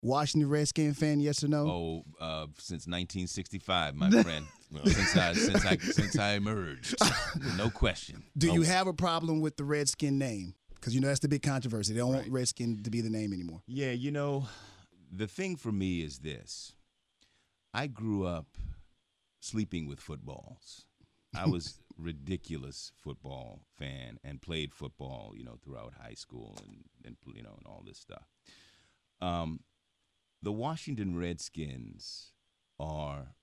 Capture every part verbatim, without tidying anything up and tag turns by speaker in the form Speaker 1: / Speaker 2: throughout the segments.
Speaker 1: Washington Redskin fan, yes or no?
Speaker 2: Oh, uh, since nineteen sixty-five, my friend. since I since I since I emerged, no question.
Speaker 1: Do
Speaker 2: no.
Speaker 1: you have a problem with the Redskin name? Because you know that's the big controversy. They don't
Speaker 2: Right.
Speaker 1: want Redskin to be the name anymore.
Speaker 2: Yeah, you know, the thing for me is this. I grew up sleeping with footballs. I was ridiculous football fan and played football, you know, throughout high school and, and you know, and all this stuff. Um, the Washington Redskins are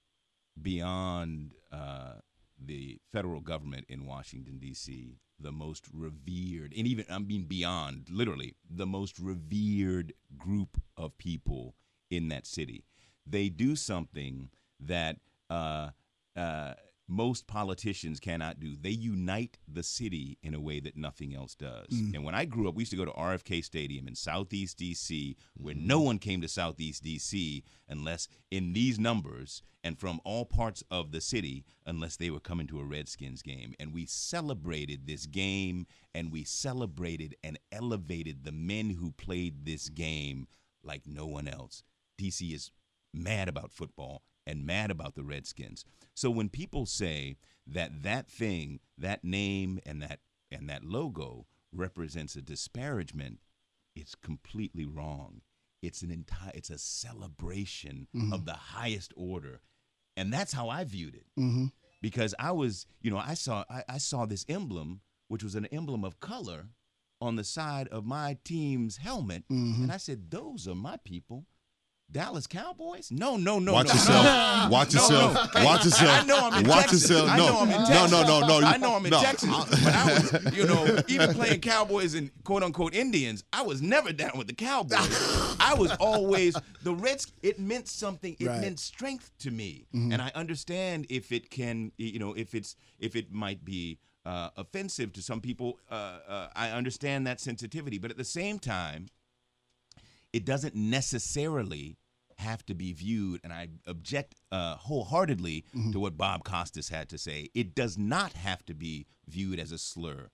Speaker 2: beyond uh, the federal government in Washington, D C, the most revered, and even, I mean, beyond, literally, the most revered group of people in that city. They do something that uh, uh, most politicians cannot do. They unite the city in a way that nothing else does. Mm. And when I grew up, we used to go to R F K Stadium in Southeast D C, where mm. no one came to Southeast D C unless in these numbers and from all parts of the city unless they were coming to a Redskins game. And we celebrated this game, and we celebrated and elevated the men who played this game like no one else. D C is mad about football and mad about the Redskins. So when people say that that thing, that name and that and that logo represents a disparagement, it's completely wrong. It's an entire it's a celebration mm-hmm. of the highest order. And that's how I viewed it. Mm-hmm. Because I was, you know, I saw I, I saw this emblem, which was an emblem of color on the side of my team's helmet, mm-hmm. and I said, those are my people. Dallas Cowboys? No, no, no.
Speaker 3: Watch
Speaker 2: no.
Speaker 3: yourself. Watch
Speaker 2: no,
Speaker 3: yourself.
Speaker 2: No.
Speaker 3: Watch yourself.
Speaker 2: I know I'm in
Speaker 3: Watch
Speaker 2: Texas.
Speaker 3: yourself. No.
Speaker 2: I know I'm in Texas.
Speaker 3: No, no, no, no.
Speaker 2: I know I'm in
Speaker 3: no.
Speaker 2: Texas. But I was, you know, even playing Cowboys and quote unquote Indians, I was never down with the Cowboys. I was always the Reds. It meant something. It
Speaker 1: right.
Speaker 2: meant strength to me,
Speaker 1: mm-hmm.
Speaker 2: and I understand if it can, you know, if it's if it might be uh, offensive to some people. Uh, uh, I understand that sensitivity, but at the same time, it doesn't necessarily have to be viewed, and I object uh, wholeheartedly mm-hmm. to what Bob Costas had to say. It does not have to be viewed as a slur.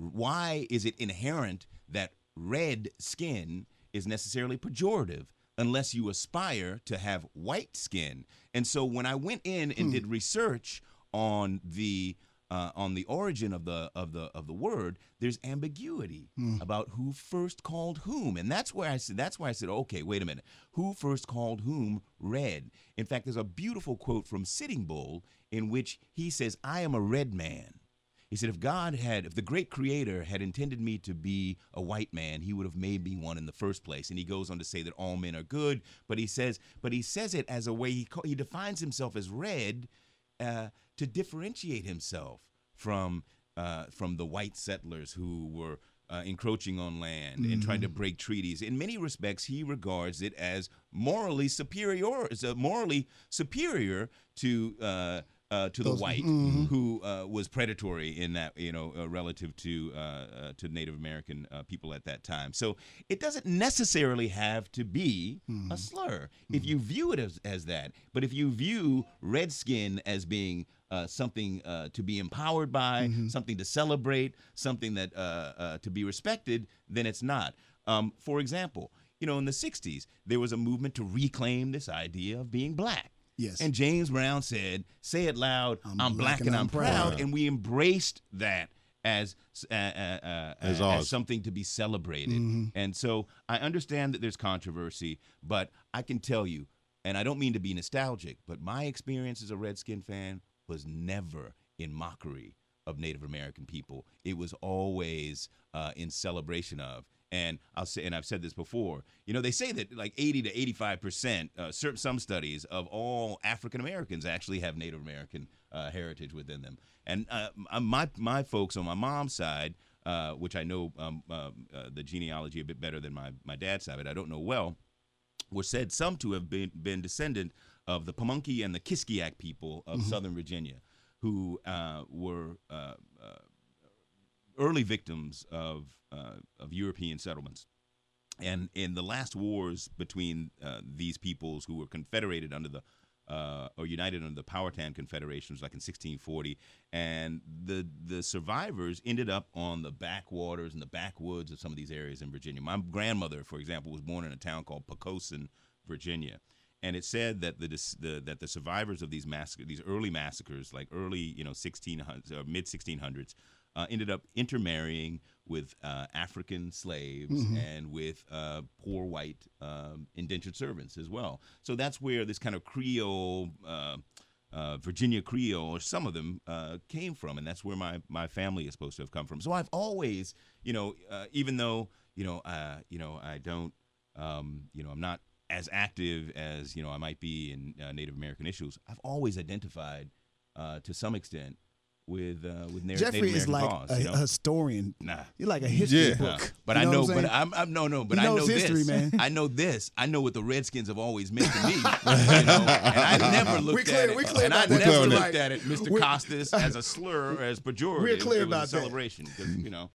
Speaker 2: Why is it inherent that red skin is necessarily pejorative unless you aspire to have white skin? And so when I went in and hmm. did research on the Uh, on the origin of the of the of the word, there's ambiguity mm. about who first called whom, and that's where I said that's why I said, okay, wait a minute, who first called whom red? In fact, there's a beautiful quote from Sitting Bull in which he says, "I am a red man." He said, if God had, if the great Creator had intended me to be a white man, He would have made me one in the first place. And he goes on to say that all men are good, but he says, but he says it as a way he he defines himself as red. Uh, to differentiate himself from uh, from the white settlers who were uh, encroaching on land mm-hmm. and trying to break treaties. In many respects, he regards it as morally superior, as a morally superior to uh, uh, to
Speaker 1: Those,
Speaker 2: the white
Speaker 1: mm-hmm.
Speaker 2: who uh, was predatory in that, you know, uh, relative to uh, uh, to Native American uh, people at that time. So it doesn't necessarily have to be mm-hmm. a slur mm-hmm. if you view it as, as that. But if you view redskin as being uh, something uh, to be empowered by, mm-hmm. something to celebrate, something that uh, uh, to be respected, then it's not. Um, for example, you know, in the sixties, there was a movement to reclaim this idea of being black.
Speaker 1: Yes.
Speaker 2: And James Brown said, say it loud, I'm, I'm black, black and, and I'm proud. proud. And we embraced that as uh, uh, uh, as, as something to be celebrated. Mm-hmm. And so I understand that there's controversy, but I can tell you, and I don't mean to be nostalgic, but my experience as a Redskin fan was never in mockery of Native American people. It was always uh, in celebration of. And I'll say, and I've said this before, you know, they say that like eighty to eighty-five percent, uh, certain, some studies of all African Americans actually have Native American uh, heritage within them. And uh, my my folks on my mom's side, uh, which I know um, uh, uh, the genealogy a bit better than my, my dad's side, but I don't know well, were said some to have been, been descendant of the Pamunkey and the Kiskiak people of mm-hmm. Southern Virginia, who uh, were uh, uh, early victims of uh, of European settlements. And in the last wars between uh, these peoples who were confederated under the uh, or united under the Powhatan Confederation, was like in sixteen forty, and the the survivors ended up on the backwaters and the backwoods of some of these areas in Virginia. My grandmother, for example, was born in a town called Poquoson, Virginia. And it said that the, the that the survivors of these massacres, these early massacres, like early, you know, sixteen hundreds or mid sixteen hundreds, uh, ended up intermarrying with uh, African slaves mm-hmm. and with uh, poor white um, indentured servants as well. So that's where this kind of Creole, uh, uh, Virginia Creole, or some of them uh, came from, and that's where my my family is supposed to have come from. So I've always, you know, uh, even though you know, uh, you know, I don't, um, you know, I'm not as active as, you know, I might be in uh, Native American issues, I've always identified uh, to some extent with uh, with Native,
Speaker 1: Jeffrey
Speaker 2: Native
Speaker 1: is
Speaker 2: American
Speaker 1: like
Speaker 2: cause.
Speaker 1: a,
Speaker 2: You know?
Speaker 1: a historian.
Speaker 2: Nah,
Speaker 1: you're like a history
Speaker 3: Yeah.
Speaker 1: book.
Speaker 2: No. But
Speaker 1: You
Speaker 2: I
Speaker 1: know
Speaker 2: know,
Speaker 1: what I'm
Speaker 2: but
Speaker 1: saying?
Speaker 2: I'm, I'm no, no, but
Speaker 1: He
Speaker 2: I know
Speaker 1: knows history,
Speaker 2: this.
Speaker 1: man.
Speaker 2: I know this. I know what the Redskins have always meant to me. You know? And I never looked
Speaker 1: We clear-
Speaker 2: at it.
Speaker 1: we clear
Speaker 2: and I
Speaker 1: about that.
Speaker 2: never
Speaker 3: We're
Speaker 2: looked
Speaker 1: clear
Speaker 2: at it, Mister
Speaker 1: We-
Speaker 2: Costas, as a slur or as pejorative.
Speaker 1: We're clear
Speaker 2: it was
Speaker 1: about
Speaker 2: a
Speaker 1: that.
Speaker 2: celebration. 'Cause, you know,